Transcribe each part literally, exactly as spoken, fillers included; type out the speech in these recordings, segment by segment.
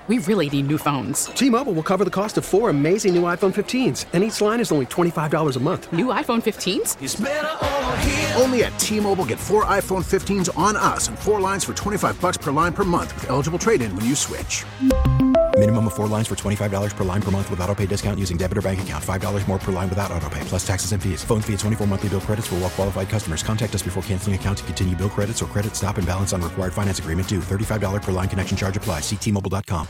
we really need new phones. T-Mobile will cover the cost of four amazing new iPhone fifteens, and each line is only twenty-five dollars a month. New iPhone fifteens? It's better over here. Only at T-Mobile, get four iPhone fifteens on us and four lines for twenty-five dollars per line per month with eligible trade-in when you switch. Minimum of four lines for twenty-five dollars per line per month with autopay discount using debit or bank account. five dollars more per line without autopay, plus taxes and fees. Phone fee at twenty-four monthly bill credits for well-qualified customers. Contact us before canceling account to continue bill credits or credit stop and balance on required finance agreement due. thirty-five dollars per line connection charge applies. See T Mobile dot com.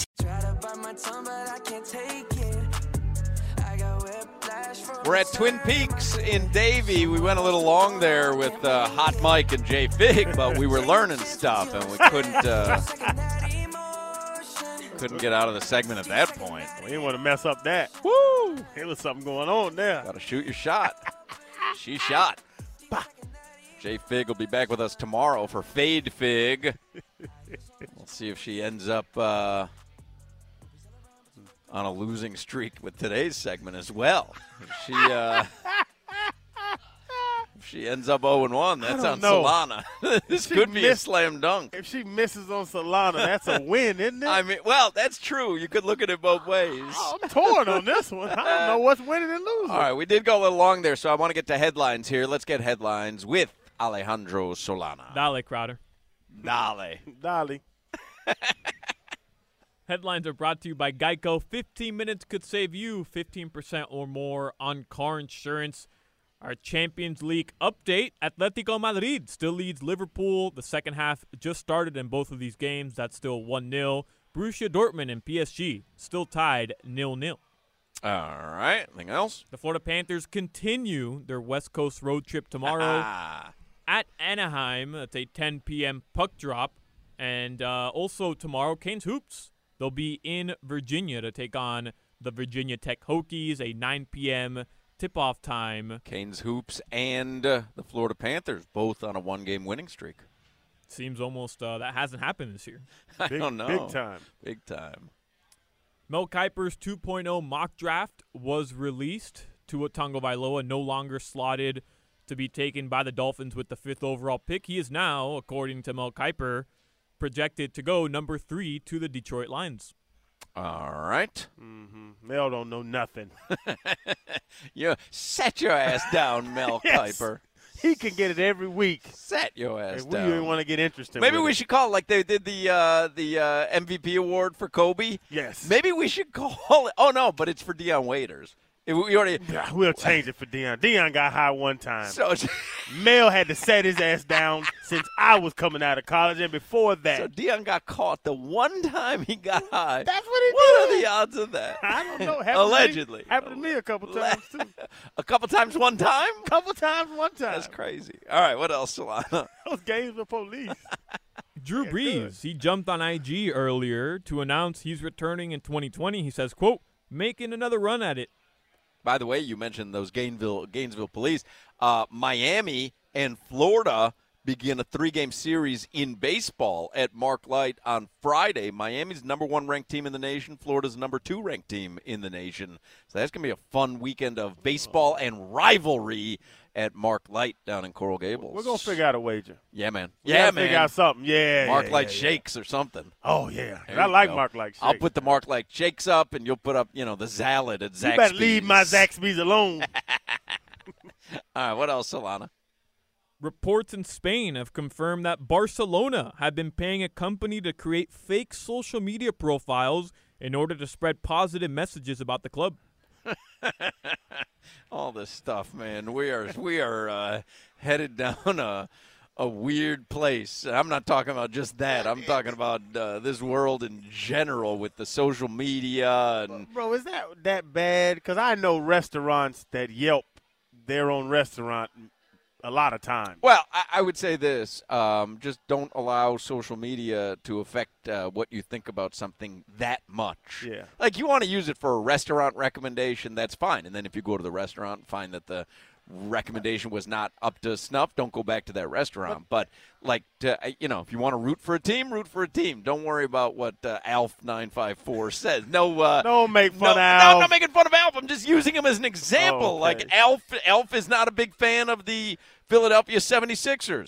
We're at Twin Peaks in Davie. We went a little long there with uh, Hot Mike and Jay Fig, but we were learning stuff, and we couldn't uh, couldn't get out of the segment at that point. We didn't want to mess up that. Woo! There was something going on there. Got to shoot your shot. She shot. Bah. Jay Fig will be back with us tomorrow for Fade Fig. We'll see if she ends up uh, on a losing streak with today's segment as well. If she, uh, if she ends up oh and one, that's on know. Solana. This could be miss, a slam dunk. If she misses on Solana, that's a win, isn't it? I mean, well, that's true. You could look at it both ways. I'm torn on this one. I don't know what's winning and losing. All right, we did go a little long there, so I want to get to headlines here. Let's get headlines with Alejandro Solana. Dale, Crowder. Dale. Dale. Headlines are brought to you by Geico. fifteen minutes could save you fifteen percent or more on car insurance. Our Champions League update, Atletico Madrid still leads Liverpool. The second half just started in both of these games. That's still one nil. Borussia Dortmund and P S G still tied nil nil. All right. Anything else? The Florida Panthers continue their West Coast road trip tomorrow at Anaheim. That's a ten p.m. puck drop. And uh, also tomorrow, Canes Hoops. They'll be in Virginia to take on the Virginia Tech Hokies, a nine p.m. tip-off time. Canes Hoops and uh, the Florida Panthers both on a one-game winning streak. Seems almost uh, that hasn't happened this year. I big, don't know. Big time. Big time. Mel Kiper's two point oh mock draft was released. Tua Tagovailoa no longer slotted to be taken by the Dolphins with the fifth overall pick. He is now, according to Mel Kiper, projected to go number three to the Detroit Lions. All right. Mm-hmm. Mel don't know nothing. You set your ass down, Mel yes. Kiper. He can get it every week. Set your ass we down. We want to get interested. Maybe with we it. should call it like they did the uh, the uh, M V P award for Kobe. Yes. Maybe we should call it. Oh no, but it's for Deion Waiters. If we already. Yeah, we'll change it for Deion. Deion got high one time. So Mel had to set his ass down since I was coming out of college, and before that. So Deion got caught the one time he got high. That's what he what did. are the odds of that? I don't know. Happened Allegedly. To me, happened to me a couple times, too. A couple times one time? A couple times one time. That's crazy. All right, what else, Solana? Those games with police. Drew yeah, Brees, good. he jumped on I G earlier to announce he's returning in twenty twenty. He says, quote, making another run at it. By the way, you mentioned those Gainesville Gainesville police. Uh, Miami and Florida begin a three-game series in baseball at Mark Light on Friday. Miami's number one ranked team in the nation. Florida's number two ranked team in the nation. So that's going to be a fun weekend of baseball and rivalry at Mark Light down in Coral Gables. We're going to figure out a wager. Yeah, man. We yeah, gotta man. figure out something. Yeah, Mark yeah, Light yeah, shakes yeah. or something. Oh, yeah. There I you like go. Mark Light shakes. I'll put the Mark Light shakes up, and you'll put up, you know, the Zalad at Zaxby's. You better leave my Zaxby's alone. All right, what else, Solana? Reports in Spain have confirmed that Barcelona have been paying a company to create fake social media profiles in order to spread positive messages about the club. All this stuff, man. We are we are uh, headed down a a weird place. I'm not talking about just that. I'm talking about uh, this world in general with the social media and. Bro, is that that bad? Because I know restaurants that Yelp their own restaurant a lot of times. Well, I, I would say this. Um, just don't allow social media to affect uh, what you think about something that much. Yeah. Like, you want to use it for a restaurant recommendation, that's fine. And then if you go to the restaurant and find that the recommendation was not up to snuff, don't go back to that restaurant. But, like, to, you know, if you want to root for a team, root for a team. Don't worry about what uh, Alf nine five four says. No, uh, don't make fun no, of Alf. No, I'm not making fun of Alf. I'm just using him as an example. Oh, okay. Like, Alf, Alf is not a big fan of the Philadelphia seventy-sixers.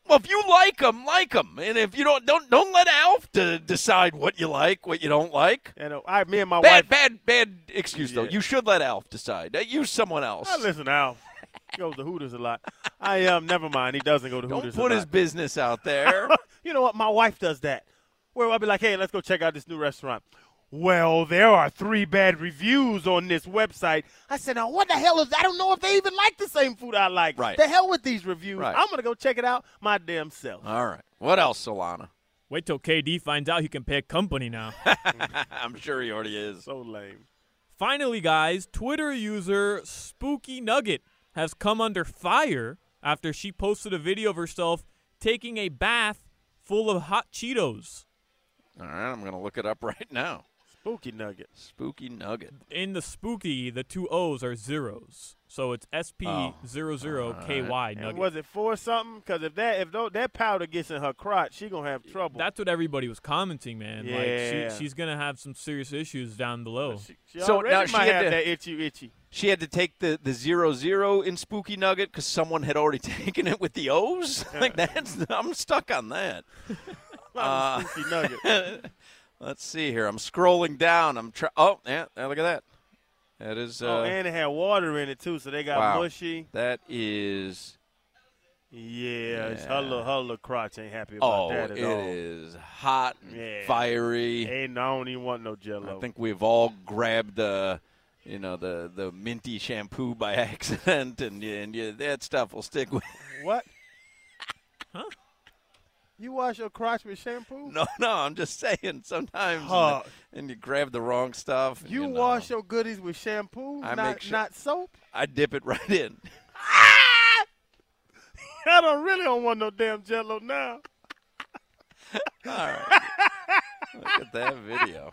Well, if you like them, like them, and if you don't, don't don't let Alf de- decide what you like, what you don't like. And uh, I, me and my Bad, wife. bad, bad excuse though. Yeah. You should let Alf decide. Uh, Use someone else. I listen, Al. He goes to Hooters a lot. I um, never mind. He doesn't go to Don't Hooters. put a his lot. business out there. You know what? My wife does that. Where I'll be like, hey, let's go check out this new restaurant. Well, there are three bad reviews on this website. I said, now what the hell is – I don't know if they even like the same food I like. Right. The hell with these reviews. Right. I'm going to go check it out my damn self. All right. What else, Solana? Wait till K D finds out he can pay a company now. I'm sure he already is. So lame. Finally, guys, Twitter user Spooky Nugget has come under fire after she posted a video of herself taking a bath full of hot Cheetos. All right, I'm going to look it up right now. Spooky Nugget. Spooky Nugget. In the Spooky, the two O's are zeros. So it's S P zero zero K Y And Nugget. was it for something? Because if that if tho- that powder gets in her crotch, she going to have trouble. That's what everybody was commenting, man. Yeah. Like she, she's going to have some serious issues down below. She, she So already now she might had have to- that itchy, itchy. She had to take the, the zero zero in Spooky Nugget because someone had already taken it with the O's? Like, that's I'm stuck on that. Uh, Spooky Nugget. Let's see here. I'm scrolling down. I'm try- Oh, yeah, look at that. That is. Uh, oh, and it had water in it, too, so they got wow. mushy. That is. Yeah, it's her, Yeah. little, her little crotch ain't happy about Oh, that at it all. is hot and Yeah. fiery. Ain't, I don't even want no Jell-O. I think we've all grabbed the, you know, the, the minty shampoo by accident, and and yeah, that stuff will stick with. What? Huh? You wash your crotch with shampoo? No, no, I'm just saying sometimes, Huh. and, the- and you grab the wrong stuff. and, You, you know, wash your goodies with shampoo, I not make sure- not soap? I dip it right in. I don't really don't want no damn Jell-O now. All right. Look at that video.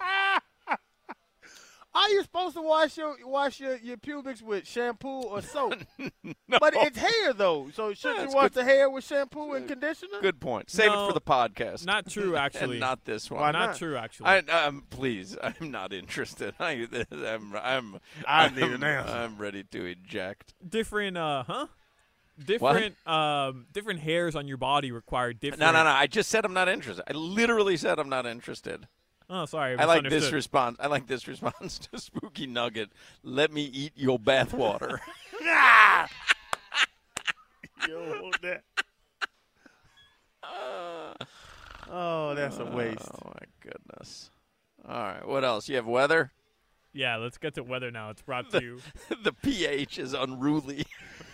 Are you supposed to wash your wash your, your pubics with shampoo or soap? No. But it's hair though, so should That's you wash good. the hair with shampoo and conditioner? Good point. Save No, it for the podcast. Not true, actually. and not this one. Why not, not? true, actually. I, um, please, I'm not interested. I, I'm, I'm, I I'm, need an answer. I'm ready to eject. different, uh, huh? Different, um, different hairs on your body require different. No, no, no. I just said I'm not interested. I literally said I'm not interested. Oh, sorry. I like this misunderstood. response. I like this response to Spooky Nugget. Let me eat your bathwater. Yo, hold that. Oh, that's a waste. Oh my goodness. All right. What else? You have weather? Yeah, let's get to weather now. It's brought to you. The pH is unruly.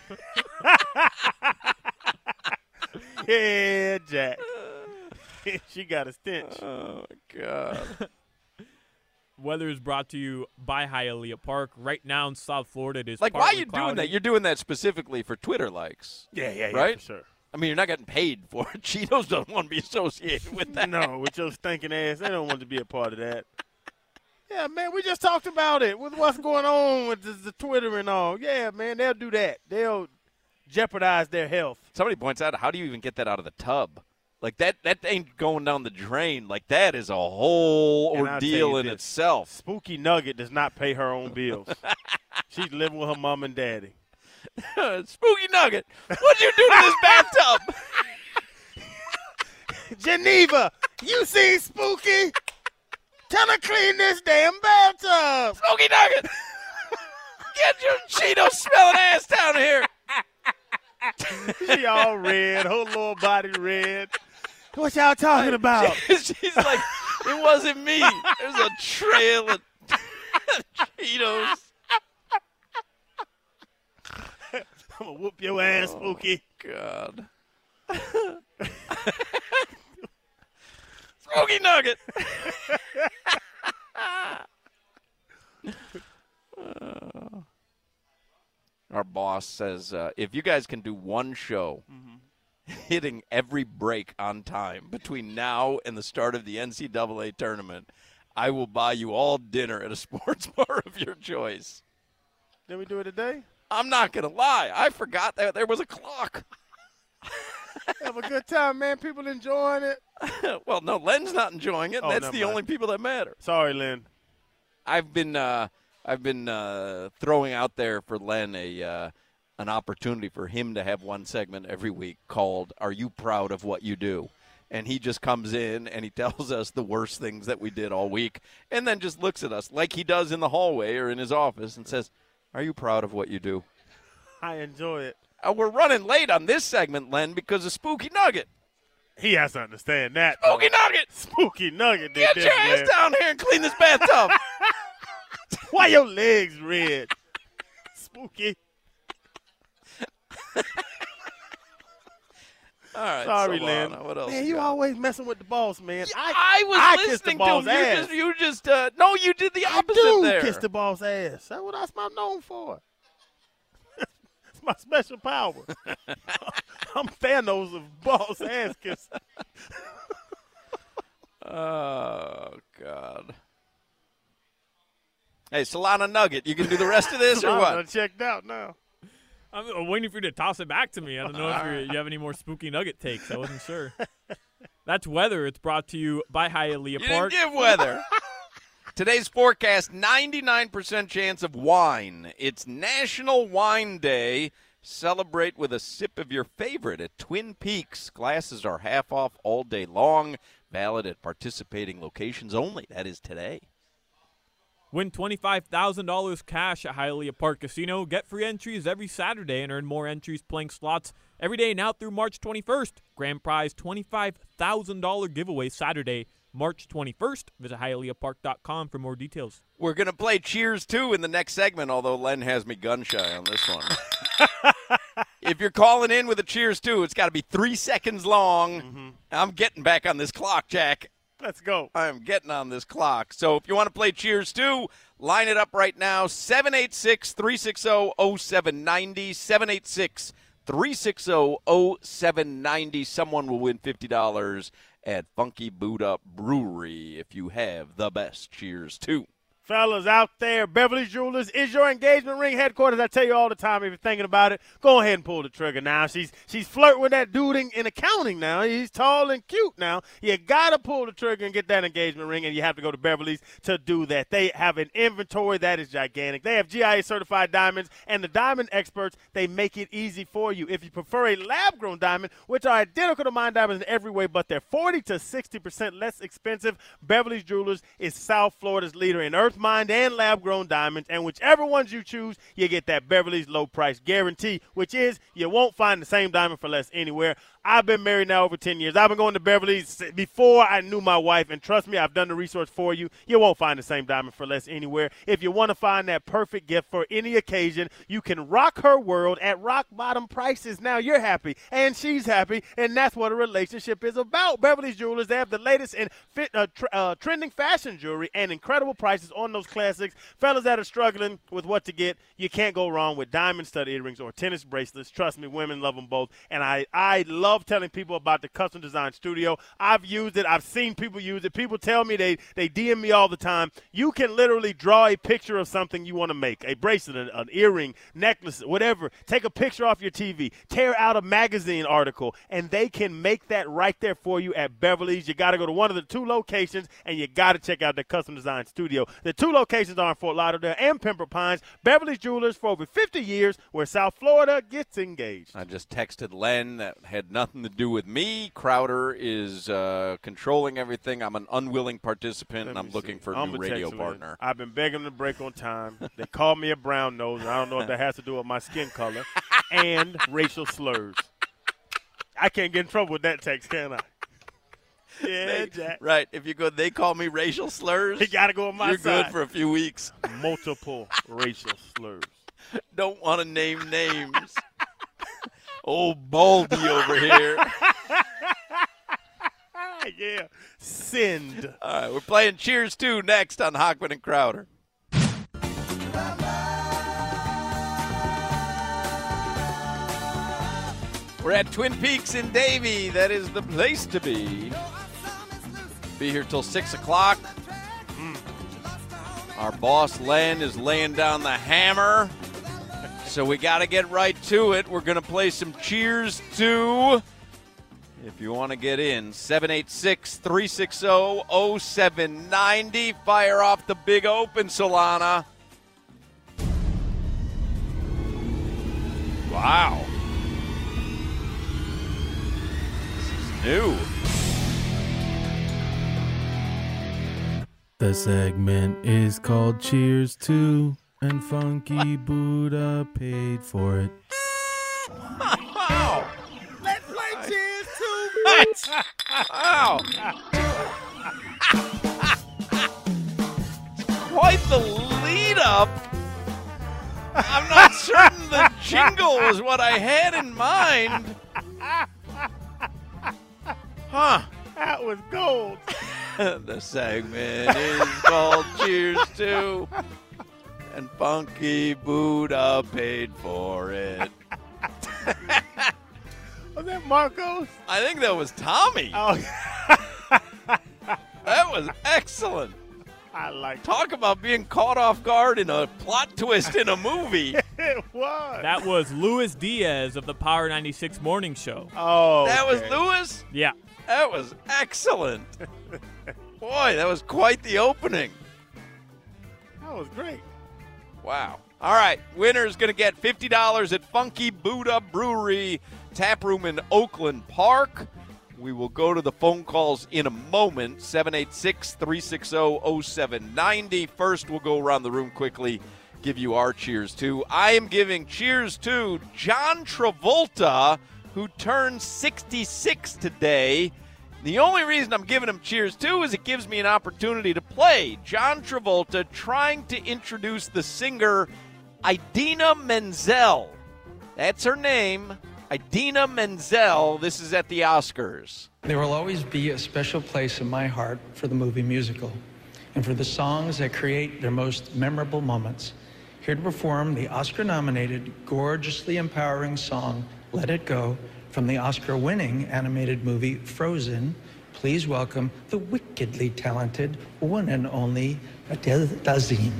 Yeah, Jack. She got a stench. Oh my god. Weather is brought to you by Hialeah Park. Right now in South Florida, it is Like, why are partly you doing cloudy. that? You're doing that specifically for Twitter likes. Yeah, yeah, yeah, Right? for sure. I mean, you're not getting paid for it. Cheetos don't want to be associated with that. No, with your stinking ass, they don't want to be a part of that. Yeah, man, we just talked about it with what's going on with the, the Twitter and all. Yeah, man, they'll do that. They'll jeopardize their health. Somebody points out, how do you even get that out of the tub? Like, that, that ain't going down the drain. Like, that is a whole And I'll ordeal tell you in this. itself. Spooky Nugget does not pay her own bills. She's living with her mom and daddy. Spooky Nugget, what'd you do to this bathtub? Geneva, you see Spooky? Tell her clean this damn bathtub. Spooky Nugget, get your Cheeto smelling ass down here. She all red, her little body red. What y'all talking about? She's like, it wasn't me. There's a trail of Cheetos. I'm gonna whoop your ass, Spooky. God. Spooky Nugget. Uh, our boss says, uh, if you guys can do one show hitting every break on time between now and the start of the N C double A tournament, I will buy you all dinner at a sports bar of your choice. Did we do it today? I'm not going to lie. I forgot that there was a clock. Have a good time, man. People enjoying it. Well, no, Len's not enjoying it. Oh, That's never the mind. only people that matter. Sorry, Lynn. I've been uh, I've been uh, throwing out there for Len a uh, an opportunity for him to have one segment every week called Are You Proud of What You Do? And he just comes in and he tells us the worst things that we did all week and then just looks at us like he does in the hallway or in his office and says, are you proud of what you do? I enjoy it. Uh, we're running late on this segment, Len, because of Spooky Nugget. He has to understand that. Spooky Nugget! Spooky Nugget did Get this, your ass man. down here and clean this bathtub. Why your legs red? Spooky. All right, Sorry, Solana, Len. What else Man, you you got? always messing with the boss, man. I, I, was I kissed listening the to boss him. You ass. just, you just uh, no, you did the I opposite do there. kiss the boss ass. That's what I'm known for. It's my special power. I'm Thanos of boss ass kiss. Oh, God. Hey, Solana Nugget, you can do the rest of this or I'm what? checked out now. I'm waiting for you to toss it back to me. I don't know if you're, you have any more Spooky Nugget takes. I wasn't sure. That's weather. It's brought to you by Hialeah You Park. didn't give weather. Today's forecast, ninety-nine percent chance of wine. It's National Wine Day. Celebrate with a sip of your favorite at Twin Peaks. Glasses are half off all day long. Valid at participating locations only. That is today. Win twenty-five thousand dollars cash at Hialeah Park Casino. Get free entries every Saturday and earn more entries playing slots every day now through March twenty-first. Grand prize twenty-five thousand dollars giveaway Saturday, March twenty-first. Visit Hialeah Park dot com for more details. We're going to play Cheers two in the next segment, although Len has me gun shy on this one. If you're calling in with a Cheers two, it's got to be three seconds long. Mm-hmm. I'm getting back on this clock, Jack. Let's go. I'm getting on this clock. So if you want to play Cheers two, line it up right now. seven eight six, three six zero, zero seven nine zero. seven eight six, three six zero, zero seven nine zero. Someone will win fifty dollars at Funky Buddha Brewery if you have the best Cheers two. Fellas out there, Beverly Jewelers is your engagement ring headquarters. I tell you all the time, if you're thinking about it, go ahead and pull the trigger now. She's she's flirting with that dude in, in accounting now. He's tall and cute now. You got to pull the trigger and get that engagement ring, and you have to go to Beverly's to do that. They have an inventory that is gigantic. They have G I A-certified diamonds, and the diamond experts, they make it easy for you. If you prefer a lab-grown diamond, which are identical to mine diamonds in every way, but they're forty to sixty percent less expensive, Beverly Jewelers is South Florida's leader in earth mined and lab-grown diamonds, and whichever ones you choose, you get that Beverly's low price guarantee, which is you won't find the same diamond for less anywhere. I've been married now over ten years. I've been going to Beverly's before I knew my wife, and trust me, I've done the research for you. You won't find the same diamond for less anywhere. If you want to find that perfect gift for any occasion, you can rock her world at rock-bottom prices. Now you're happy, and she's happy, and that's what a relationship is about. Beverly's Jewelers, they have the latest in fit, uh, tr- uh, trending fashion jewelry and incredible prices on those classics. Fellas that are struggling with what to get, you can't go wrong with diamond stud earrings or tennis bracelets. Trust me, women love them both, and I, I love telling people about the Custom Design Studio. I've used it. I've seen people use it. People tell me they, they D M me all the time. You can literally draw a picture of something you want to make, a bracelet, an, an earring, necklace, whatever. Take a picture off your T V. Tear out a magazine article, and they can make that right there for you at Beverly's. You got to go to one of the two locations, and you got to check out the Custom Design Studio. The two locations are in Fort Lauderdale and Pembroke Pines. Beverly's Jewelers for over fifty years, where South Florida gets engaged. I just texted Len. That had nothing to do with me. Crowder is uh, controlling everything. I'm an unwilling participant, and I'm looking for a I'm new a radio Texan. partner. I've been begging them to break on time. They call me a brown nose. I don't know if that has to do with my skin color and racial slurs. I can't get in trouble with that text, can I? Yeah, They- Jack. right. If you go, they call me racial slurs. He got to go on my You're side. good for a few weeks. Multiple racial slurs. Don't want to name names. Old Baldy over here. Yeah. Send. All right, we're playing Cheers two next on Hochman and Crowder. We're at Twin Peaks in Davie. That is the place to be. Be here till six o'clock. Our boss, Len, is laying down the hammer. So we got to get right to it. We're going to play some Cheers two. If you want to get in, seven eight six, three six zero, zero seven nine zero. Fire off the big open, Solana. Wow. This is new. The segment is called Cheers to, and Funky Buddha paid for it. Wow. Let's play Cheers to. Wow. Quite the lead up. I'm not certain the jingle was what I had in mind. Huh. That was gold. The segment is called Cheers to, and Funky Buddha paid for it. Was that Marcos? I think that was Tommy. Oh, That was excellent. I like Talk about being caught off guard in a plot twist in a movie. it. Was. That was Luis Diaz of the Power ninety-six Morning Show. Oh, That was okay. Lewis? Yeah. That was excellent. Boy, that was quite the opening. That was great. Wow. All right, winner's going to get fifty dollars at Funky Buddha Brewery, tap room in Oakland Park. We will go to the phone calls in a moment, seven eight six, three six zero, zero seven nine zero. First, we'll go around the room quickly, give you our cheers to. I am giving cheers to John Travolta, who turned sixty-six today. The only reason I'm giving him cheers to is it gives me an opportunity to play John Travolta trying to introduce the singer Idina Menzel. That's her name, Idina Menzel. This is at the Oscars. There will always be a special place in my heart for the movie musical and for the songs that create their most memorable moments. Here to perform the Oscar-nominated, gorgeously empowering song, Let It Go, from the Oscar-winning animated movie Frozen, please welcome the wickedly talented one and only Adele Dazeem.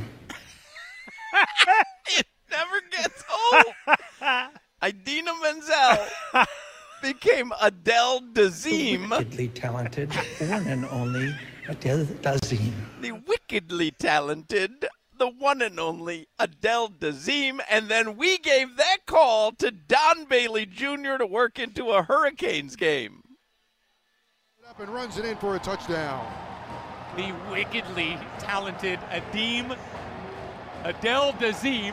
It never gets old. Idina Menzel became Adele Dazeem. The wickedly talented one and only Adele Dazeem. The wickedly talented, the one and only Adele Dazeem, and then we gave that call to Don Bailey Junior to work into a Hurricanes game. Up and runs it in for a touchdown. The wickedly talented Adeem Adele Dazeem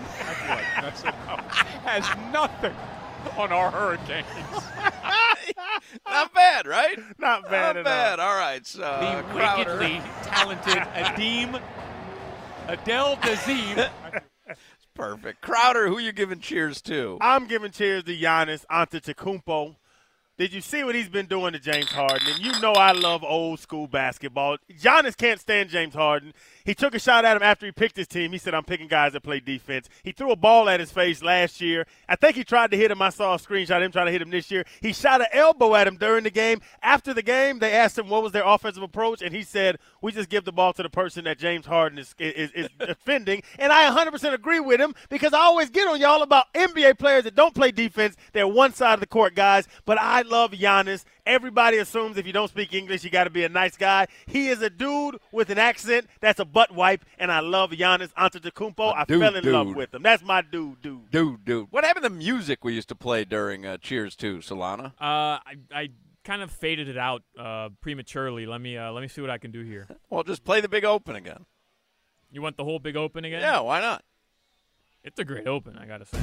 has nothing on our Hurricanes. Not bad, right? Not bad Not at bad. all. All right. So, The Crowder. wickedly talented Adeem Adele Dazeem. Perfect. Crowder, who you giving cheers to? I'm giving cheers to Giannis Antetokounmpo. Did you see what he's been doing to James Harden? And you know I love old school basketball. Giannis can't stand James Harden. He took a shot at him after he picked his team. He said, I'm picking guys that play defense. He threw a ball at his face last year. I think he tried to hit him. I saw a screenshot of him trying to hit him this year. He shot an elbow at him during the game. After the game, they asked him what was their offensive approach, and he said, we just give the ball to the person that James Harden is, is, is defending. And I one hundred percent agree with him because I always get on y'all about N B A players that don't play defense. They're one side of the court guys. But I love Giannis. Everybody assumes if you don't speak English, you got to be a nice guy. He is a dude with an accent that's a butt wipe, and I love Giannis Antetokounmpo. I dude, fell in dude. love with him. That's my dude, dude. Dude, dude. What happened to music we used to play during uh, Cheers to, Solana? Uh, I, I kind of faded it out uh, prematurely. Let me uh, let me see what I can do here. Well, just play the big open again. You want the whole big open again? Yeah, why not? It's a great open, I gotta say.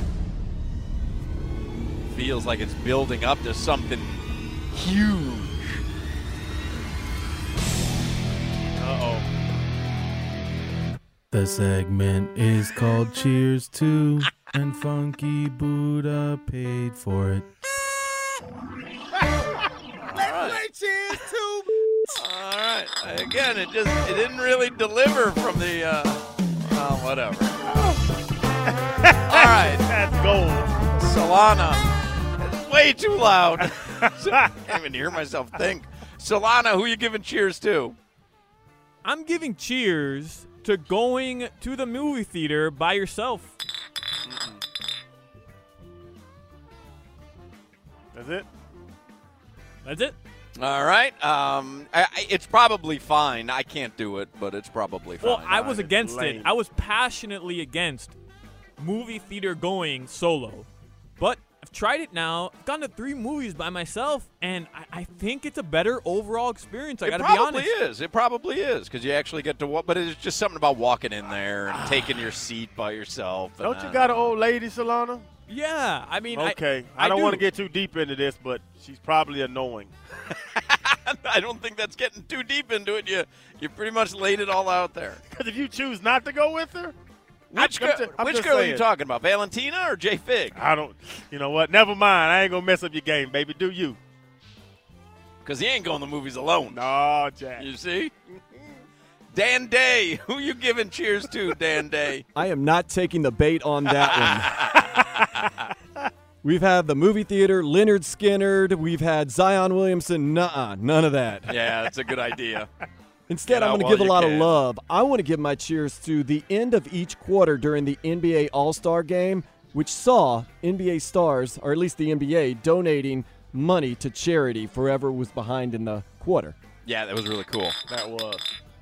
Feels like it's building up to something huge. Uh-oh. The segment is called Cheers to, and Funky Buddha paid for it. Let's play Cheers to. All right. Again, it just it didn't really deliver from the. Uh, well, whatever. All right, That's gold. Solana. It's way too loud. I can't even hear myself think. Solana, who you giving cheers to? I'm giving cheers to going to the movie theater by yourself. That's it? That's it. All right. Um, I, I, it's probably fine. I can't do it, but it's probably fine. Well, I was Fine, against lame. it. I was passionately against movie theater going solo. But I've tried it now. I've gone to three movies by myself, and I, I think it's a better overall experience. I got to be honest. It probably is. It probably is because you actually get to walk. But it's just something about walking in there and taking your seat by yourself. Don't and, you uh, got an old lady, Solana? Yeah, I mean, okay. I, I don't do. want to get too deep into this, but she's probably annoying. I don't think that's getting too deep into it. You you pretty much laid it all out there. Because if you choose not to go with her, which I'm girl, ju- I'm which just girl are saying. you talking about, Valentina or Jay Fig? I don't. You know what? Never mind. I ain't gonna mess up your game, baby. Do you? Because he ain't going to the movies alone. No, Jack. You see? Dan Day. Who you giving cheers to, Dan Day? I am not taking the bait on that one. We've had the movie theater, Leonard Skinnerd. We've had Zion Williamson. Nuh-uh, none of that. Yeah, that's a good idea. Instead, Get I'm out going to while give a you lot can. of love. I want to give my cheers to the end of each quarter during the N B A All-Star Game, which saw N B A stars, or at least the N B A, donating money to charity for whoever was behind in the quarter. Yeah, that was really cool. That was.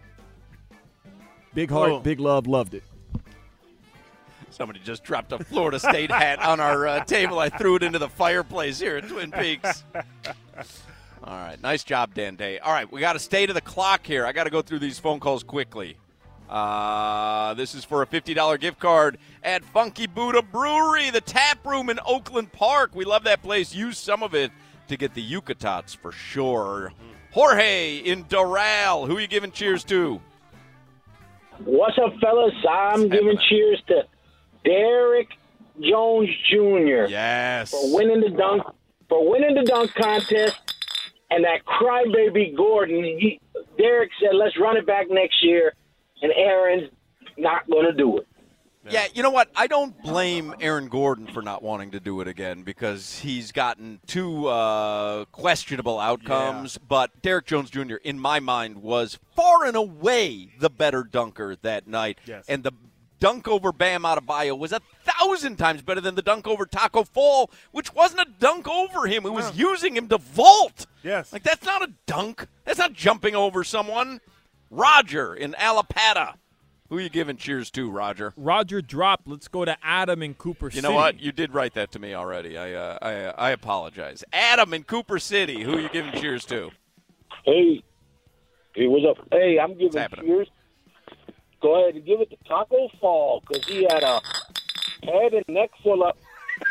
Big heart, Oh. big love, loved it. Somebody just dropped a Florida State hat on our uh, table. I threw it into the fireplace here at Twin Peaks. All right, nice job, Dan Day. All right, we got a state of the clock here. I got to go through these phone calls quickly. Uh, this is for a fifty dollars gift card at Funky Buddha Brewery, the tap room in Oakland Park. We love that place. Use some of it to get the Yucatats for sure. Jorge in Doral, who are you giving cheers to? What's up, fellas? I'm giving cheers to Derek Jones Junior Yes. for winning the dunk for winning the dunk contest, and that crybaby Gordon. He, Derek said, "Let's run it back next year," and Aaron's not going to do it. Yeah, you know what? I don't blame Aaron Gordon for not wanting to do it again because he's gotten two uh, questionable outcomes. Yeah. But Derek Jones Junior, in my mind, was far and away the better dunker that night. Yes. And the dunk over Bam Adebayo was a thousand times better than the dunk over Taco Fall, which wasn't a dunk over him. It was No. using him to vault. Yes. Like, that's not a dunk. That's not jumping over someone. Roger in Alapata. Who are you giving cheers to, Roger? Roger dropped. Let's go to Adam in Cooper You City. know what? You did write that to me already. I uh, I, uh, I apologize. Adam in Cooper City. Who are you giving cheers to? Hey, hey, what's up? Hey, I'm giving happening? cheers. Go ahead and give it to Taco Fall because he had a head and neck full of.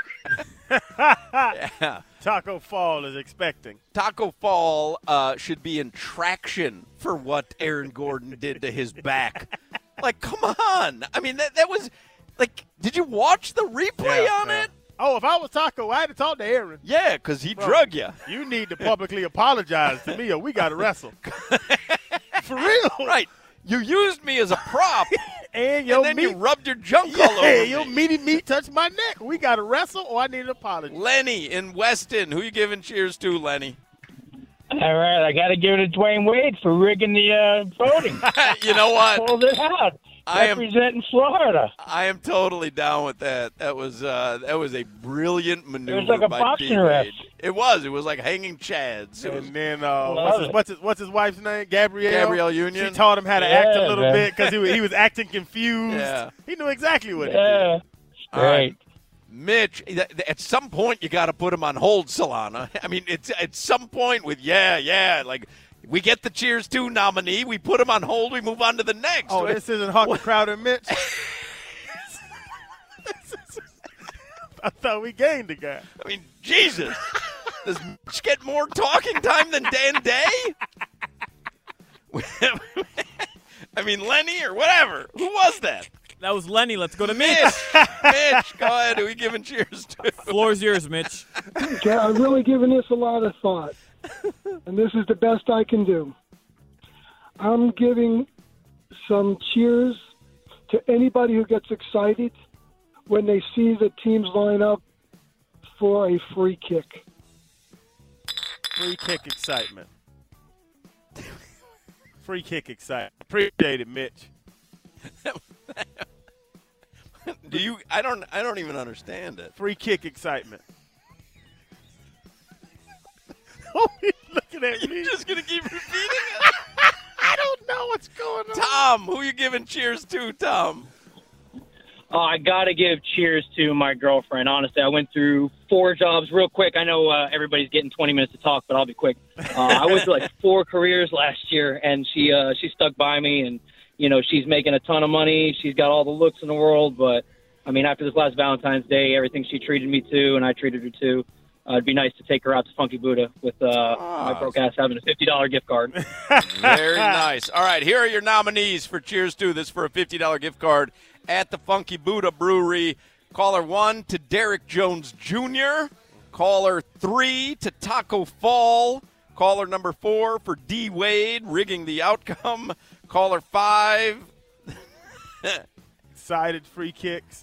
Yeah. Taco Fall is expecting. Taco Fall uh, should be in traction for what Aaron Gordon did to his back. Like, come on. I mean, that, that was, like, did you watch the replay Yeah, on yeah. it? Oh, if I was Taco, I'd have talked to Aaron. Yeah, because he Bro, drug you. You need to publicly apologize to me or we got to wrestle. For real. Right. You used me as a prop, And your and then meat, you rubbed your junk yeah, all over your me. meaty meat touched my neck. We got to wrestle or I need an apology. Lenny in Weston. Who you giving cheers to, Lenny? All right, I got to give it to Dwayne Wade for rigging the uh, voting. You know what? Pulled it out. I am- Representing Florida. I am totally down with that. That was uh, that was a brilliant maneuver. like a by boxing D. ref. Wade. It was. It was like hanging chads. It was And then uh, Love what's, his, it. what's, his, what's his wife's name? Gabrielle. Gabrielle Union. She taught him how to act a Yeah, little man. bit because he was, he was acting confused. Yeah. He knew exactly what Yeah, to All right. great. Mitch, th- th- at some point you got to put him on hold, Solana. I mean, it's at some point with yeah, yeah, like we get the cheers to nominee, we put him on hold, we move on to the next. do. Oh, this isn't Hawk and Crowder and Mitch? I thought we gained the guy. I mean, Jesus, does Mitch get more talking time than Dan Day? I mean, Lenny or whatever. Who was that? That was Lenny. Let's go to Mitch. Mitch. Mitch, go ahead. Who are we giving cheers to? Floor's yours, Mitch. Okay, I'm really giving this a lot of thought, and this is the best I can do. I'm giving some cheers to anybody who gets excited when they see the teams line up for a free kick. Free kick excitement. Free kick excitement. Appreciate it, Mitch. Do you? I don't. I don't even understand it. Free kick excitement. Oh, he's looking at me. You're just gonna keep repeating it. I don't know what's going on. Tom, who you giving cheers to, Tom? Oh, I got to give cheers to my girlfriend. Honestly, I went through four jobs real quick. I know uh, everybody's getting twenty minutes to talk, but I'll be quick. Uh, I went through like four careers last year, and she uh, she stuck by me. And, you know, she's making a ton of money. She's got all the looks in the world. But, I mean, after this last Valentine's Day, everything she treated me to, and I treated her to, uh, it'd be nice to take her out to Funky Buddha with uh, Oh, my broke ass having a fifty dollars gift card. Very nice. All right, here are your nominees for Cheers to. This for a fifty dollars gift card at the Funky Buddha Brewery. Caller one to Derek Jones Junior Caller three to Taco Fall. Caller number four for D. Wade, rigging the outcome. Caller five. Excited free kicks.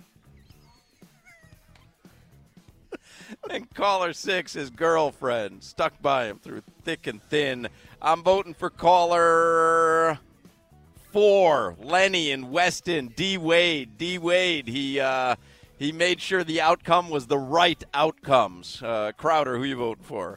And caller six, his girlfriend, stuck by him through thick and thin. I'm voting for caller four, Lenny in Weston, D. Wade. D. Wade, he uh, he made sure the outcome was the right outcomes. Uh, Crowder, who you voting for?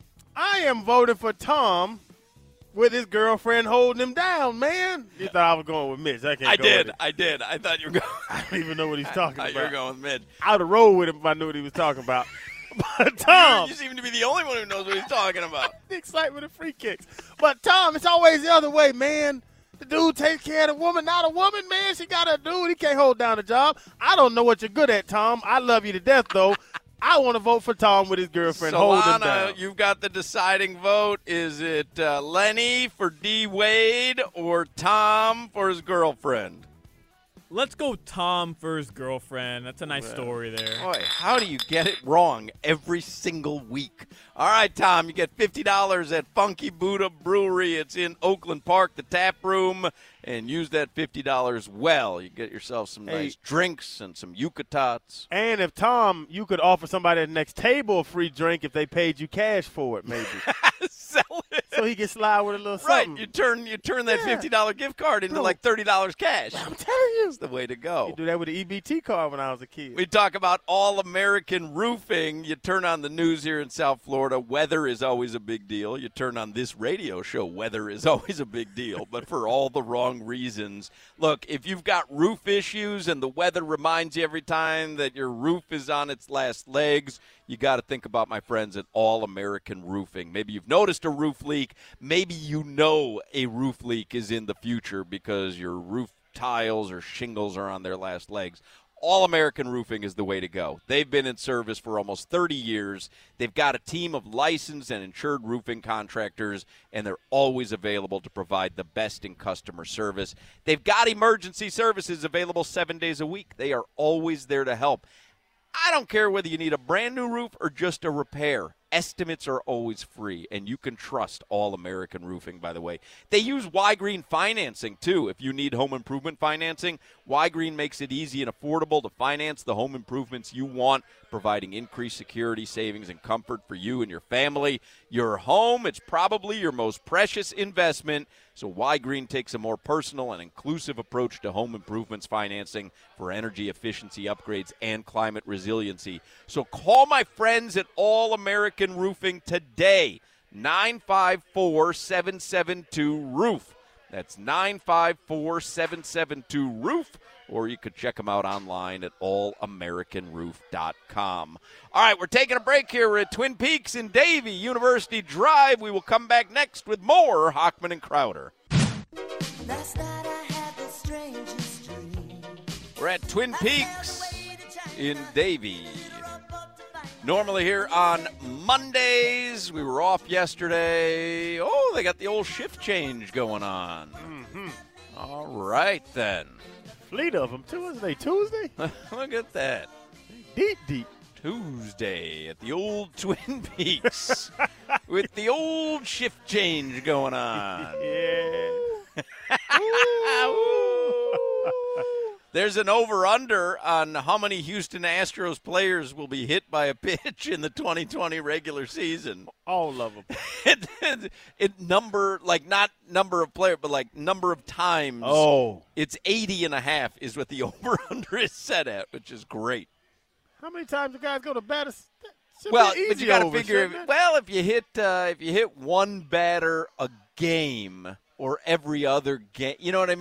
I am voting for Tom with his girlfriend holding him down, man. You thought I was going with Mitch. I can't I go did. with it. I did. I thought you were going. I don't even know what he's talking I about. thought you were going with Mitch. I would have rolled with him if I knew what he was talking about. But Tom. You seem to be the only one who knows what he's talking about. The excitement of free kicks. But Tom, it's always the other way, man. The dude takes care of the woman, not a woman, man. She got a dude. He can't hold down a job. I don't know what you're good at, Tom. I love you to death, though. I want to vote for Tom with his girlfriend. Hold him down. Solana, you've got the deciding vote. Is it uh, Lenny for D. Wade or Tom for his girlfriend? Let's go Tom for his girlfriend. That's a nice Well, story there. Boy, how do you get it wrong every single week? All right, Tom, you get fifty dollars at Funky Buddha Brewery. It's in Oakland Park, the tap room, and use that fifty dollars well. You get yourself some Hey. nice drinks and some yucatats. And if Tom, you could offer somebody at the next table a free drink if they paid you cash for it, maybe. Sell it. So he can slide with a little Right, something. you turn you turn that Yeah. fifty dollars gift card into No. like thirty dollars cash. I'm telling you. That's the way to go. You do that with the E B T card when I was a kid. We talk about all-American roofing. You turn on the news here in South Florida, weather is always a big deal. You turn on this radio show, weather is always a big deal, but for all the wrong reasons. Look, if you've got roof issues and the weather reminds you every time that your roof is on its last legs, you got to think about my friends at All-American Roofing. Maybe you've noticed a roof leak. Maybe you know a roof leak is in the future because your roof tiles or shingles are on their last legs. All-American Roofing is the way to go. They've been in service for almost thirty years. They've got a team of licensed and insured roofing contractors, and they're always available to provide the best in customer service. They've got emergency services available seven days a week. They are always there to help. I don't care whether you need a brand new roof or just a repair. Estimates are always free, and you can trust All-American Roofing, by the way. They use Y-Green financing, too. If you need home improvement financing, Y-Green makes it easy and affordable to finance the home improvements you want, providing increased security, savings, and comfort for you and your family. Your home, it's probably your most precious investment, so Y-Green takes a more personal and inclusive approach to home improvements financing for energy efficiency upgrades and climate resiliency. So call my friends at All-American Roofing today, nine five four, seven seven two, roof. That's nine five four, seven seven two, roof, or you could check them out online at all american roof dot com. All right, we're taking a break here. We're at Twin Peaks in Davie, University Drive. We will come back next with more Hochman and Crowder. Last night I had the strangest dream. We're at Twin Peaks in Davie. Normally here on Mondays. We were off yesterday. Oh, they got the old shift change going on. Mm-hmm. All right, then. Fleet of them, too. Isn't they Tuesday? Look at that. Deep, deep. Tuesday at the old Twin Peaks with the old shift change going on. Yeah. There's an over-under on how many Houston Astros players will be hit by a pitch in the twenty twenty regular season. All of them. it, it, it number, like not number of players, but like number of times. Oh. It's eighty and a half is what the over-under is set at, which is great. How many times do guys go to bat? Well, but you got to figure. If, well, if you hit, uh, if you hit one batter a game or every other game, you know what I mean.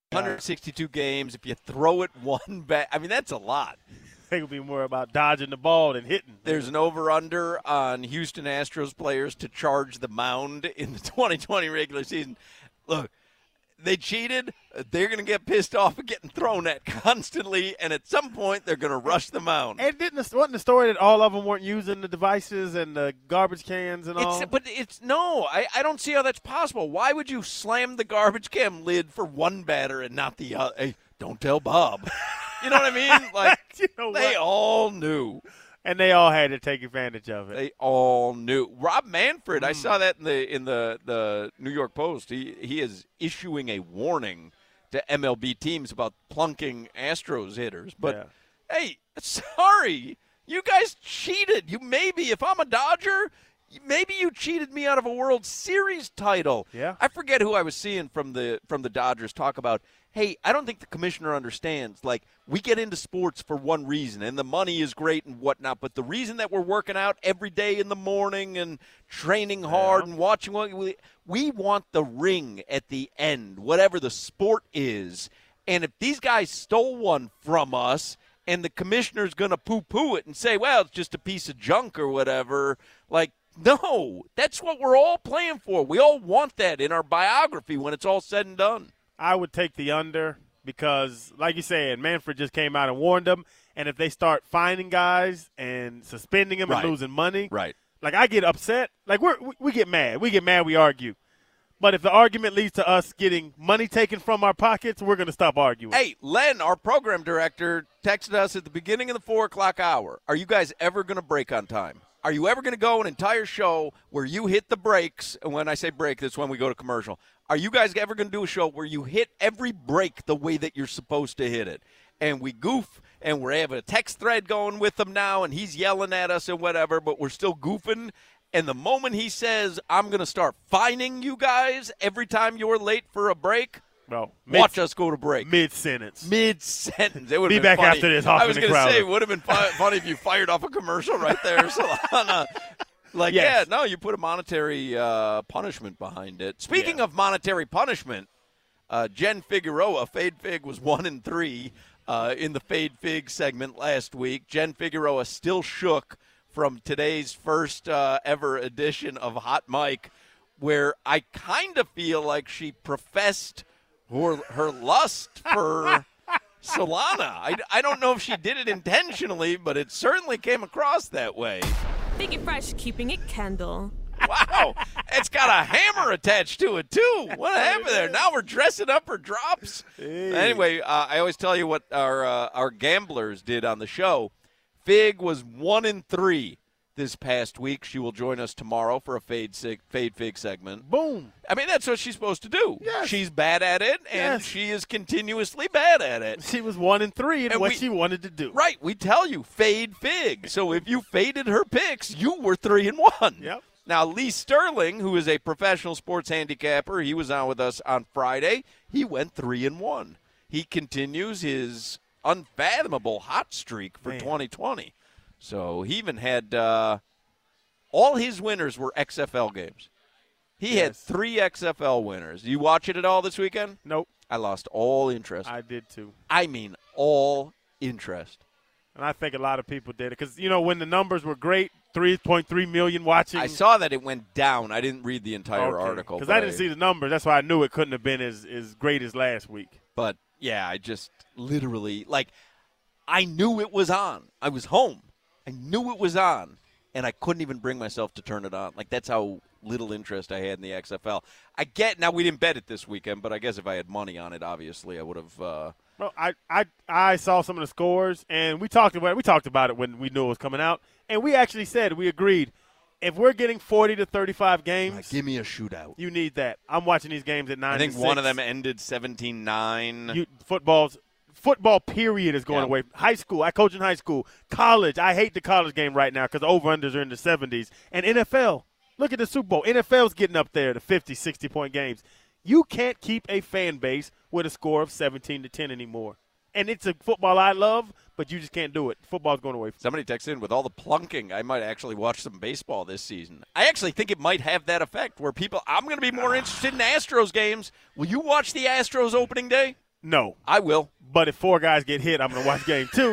one hundred sixty-two games. If you throw it one back, I mean, that's a lot. They would be more about dodging the ball than hitting. There's an over-under on Houston Astros players to charge the mound in the twenty twenty regular season. Look, they cheated. They're going to get pissed off at getting thrown at constantly, and at some point they're going to rush the mound. And didn't the, wasn't the story that all of them weren't using the devices and the garbage cans and all? It's, but it's no, I, I don't see how that's possible. Why would you slam the garbage can lid for one batter and not the other? Hey, don't tell Bob. You know what I mean? Like you know they what? all knew. And they all had to take advantage of it. They all knew. Rob Manfred, Mm. I saw that in the in the, the New York Post. He he is issuing a warning to M L B teams about plunking Astros hitters. But Yeah. hey, sorry, you guys cheated. You maybe if I'm a Dodger, maybe you cheated me out of a World Series title. Yeah. I forget who I was seeing from the from the Dodgers talk about. Hey, I don't think the commissioner understands. Like, we get into sports for one reason, and the money is great and whatnot, but the reason that we're working out every day in the morning and training hard and watching what we, we want the ring at the end, whatever the sport is. And if these guys stole one from us and the commissioner's going to poo-poo it and say, well, it's just a piece of junk or whatever, like, no, that's what we're all playing for. We all want that in our biography when it's all said and done. I would take the under because, like you said, Manfred just came out and warned them. And if they start finding guys and suspending them Right. and losing money, Right. like I get upset. Like we're, we we get mad. We get mad. We argue. But if the argument leads to us getting money taken from our pockets, we're going to stop arguing. Hey, Len, our program director, texted us at the beginning of the four o'clock hour. Are you guys ever going to break on time? Are you ever going to go an entire show where you hit the brakes? And when I say break, that's when we go to commercial. Are you guys ever going to do a show where you hit every break the way that you're supposed to hit it? And we goof, and we're having a text thread going with him now, and he's yelling at us and whatever, but we're still goofing. And the moment he says, I'm going to start fining you guys every time you're late for a break, Bro, watch us go to break. Mid-sentence. Mid-sentence. It would Be have been back funny. after this, I Hoffman was and going to Crowder. say, it would have been fu- funny if you fired off a commercial right there, Solana. Like, Yes. yeah, no, you put a monetary uh, punishment behind it. Speaking of monetary punishment, uh, Jen Figueroa, Fade Fig, was one and three uh, in the Fade Fig segment last week. Jen Figueroa still shook from today's first uh, ever edition of Hot Mic, where I kind of feel like she professed her, her lust for Solana. I, I don't know if she did it intentionally, but it certainly came across that way. Biggie Fresh, keeping it candle. Wow, it's got a hammer attached to it, too. What happened there? Now we're dressing up for drops. Anyway, uh, I always tell you what our uh, our gamblers did on the show. Fig was one and three this past week. She will join us tomorrow for a Fade, sig- Fade Fig segment. Boom. I mean, that's what she's supposed to do. Yes. She's bad at it, and Yes. she is continuously bad at it. She was one and three in And what we- she wanted to do. Right, we tell you, fade Fig. So if you faded her picks, you were three and one. Yep. Now, Lee Sterling, who is a professional sports handicapper, he was on with us on Friday. He went three and one. He continues his unfathomable hot streak for Man. twenty twenty. So he even had uh, all his winners were X F L games. He had Yes. three X F L winners. You watch it at all this weekend? Nope. I lost all interest. I did too. I mean, all interest. And I think a lot of people did it because, you know, when the numbers were great, three point three million watching. I saw that it went down. I didn't read the entire article. Because but I didn't see the numbers. That's why I knew it couldn't have been as, as great as last week. But, yeah, I just literally, like, I knew it was on. I was home. I knew it was on, and I couldn't even bring myself to turn it on. Like, that's how little interest I had in the X F L. I get, now we didn't bet it this weekend, but I guess if I had money on it, obviously I would have. Uh, Well, I, I I saw some of the scores, and we talked about we talked about it when we knew it was coming out, and we actually said we agreed. If we're getting forty to thirty-five games, give me a shootout. You need that. I'm watching these games at nine. I think to one of six. them ended seventeen nine. You, football's football period is going Yeah. away. High school, I coach in high school. College, I hate the college game right now because over-unders are in the seventies. And N F L, look at the Super Bowl. N F L's getting up there to fifty, sixty-point games. You can't keep a fan base with a score of seventeen to ten anymore. And it's a football I love, but you just can't do it. Football's going away. Somebody texted in, with all the plunking, I might actually watch some baseball this season. I actually think it might have that effect where people, I'm going to be more interested in Astros games. Will you watch the Astros opening day? No. I will. But if four guys get hit, I'm going to watch game two.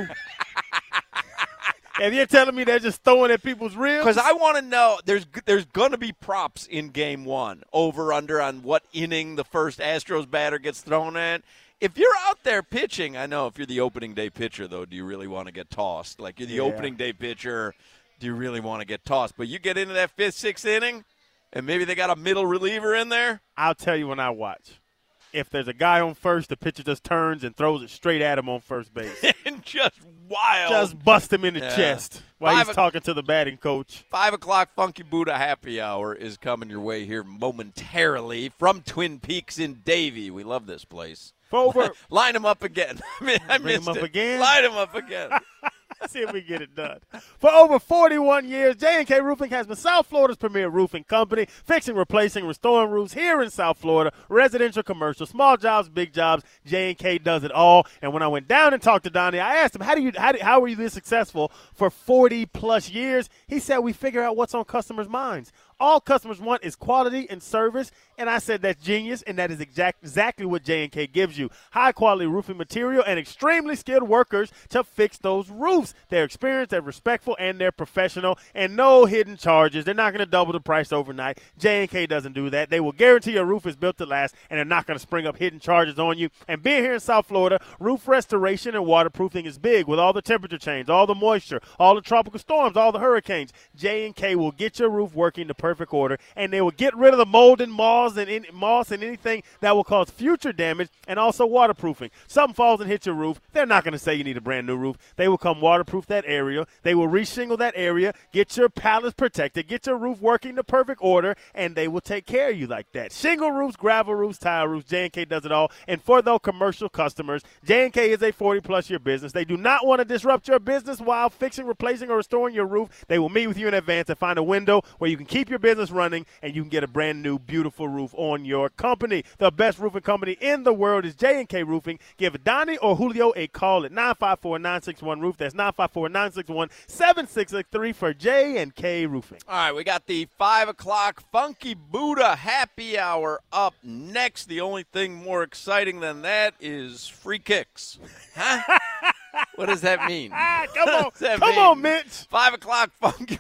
And you're telling me they're just throwing at people's ribs? Because I want to know, there's there's going to be props in game one, over, under on what inning the first Astros batter gets thrown at. If you're out there pitching, I know if you're the opening day pitcher, though, do you really want to get tossed? Like, you're the Yeah. opening day pitcher, do you really want to get tossed? But you get into that fifth, sixth inning, and maybe they got a middle reliever in there. I'll tell you when I watch. If there's a guy on first, the pitcher just turns and throws it straight at him on first base. And just wild. Just bust him in the Yeah. chest while Five he's o- talking to the batting coach. Five o'clock Funky Buddha Happy Hour is coming your way here momentarily from Twin Peaks in Davie. We love this place. For over, Line them up again. I mean, I Bring 'em missed up it. again? Line them up again. see if we get it done. For over forty-one years, J and K Roofing has been South Florida's premier roofing company, fixing, replacing, restoring roofs here in South Florida, residential, commercial, small jobs, big jobs. J and K does it all. And when I went down and talked to Donnie, I asked him, how do you, how, do, how were you this successful for forty plus years? He said, we figure out what's on customers' minds. All customers want is quality and service, and I said that's genius, and that is exact, exactly what J and K gives you. High-quality roofing material and extremely skilled workers to fix those roofs. They're experienced, they're respectful, and they're professional, and no hidden charges. They're not going to double the price overnight. J and K doesn't do that. They will guarantee your roof is built to last, and they're not going to spring up hidden charges on you. And being here in South Florida, roof restoration and waterproofing is big with all the temperature change, all the moisture, all the tropical storms, all the hurricanes. J and K will get your roof working the perfect order, and they will get rid of the mold and moss and in, moss and anything that will cause future damage, and also waterproofing. Something falls and hits your roof, they're not going to say you need a brand new roof. They will come waterproof that area. They will reshingle that area, get your pallets protected, get your roof working the perfect order, and they will take care of you like that. Shingle roofs, gravel roofs, tile roofs, J and K does it all. And for those commercial customers, J and K is a forty-plus year business. They do not want to disrupt your business while fixing, replacing, or restoring your roof. They will meet with you in advance and find a window where you can keep your business running and you can get a brand new, beautiful roof on your company. The best roofing company in the world is J and K Roofing. Give Donnie or Julio a call at nine five four, nine six one, roof. That's nine five four, nine six one, seven six six three for J and K Roofing. All right, we got the five o'clock Funky Buddha Happy Hour up next. The only thing more exciting than that is free kicks. Huh? What does that mean? Come on, that come mean? on, Mitch. Five o'clock Funky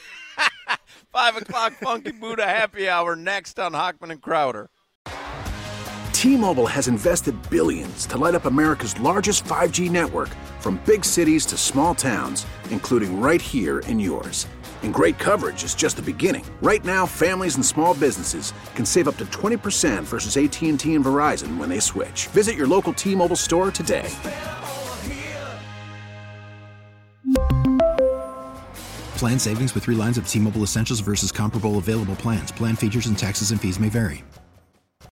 Five o'clock Funky Buddha Happy Hour next on Hochman and Crowder. T-Mobile has invested billions to light up America's largest five G network, from big cities to small towns, including right here in yours. And great coverage is just the beginning. Right now, families and small businesses can save up to twenty percent versus A T and T and Verizon when they switch. Visit your local T-Mobile store today. Plan savings with three lines of T-Mobile Essentials versus comparable available plans. Plan features and taxes and fees may vary.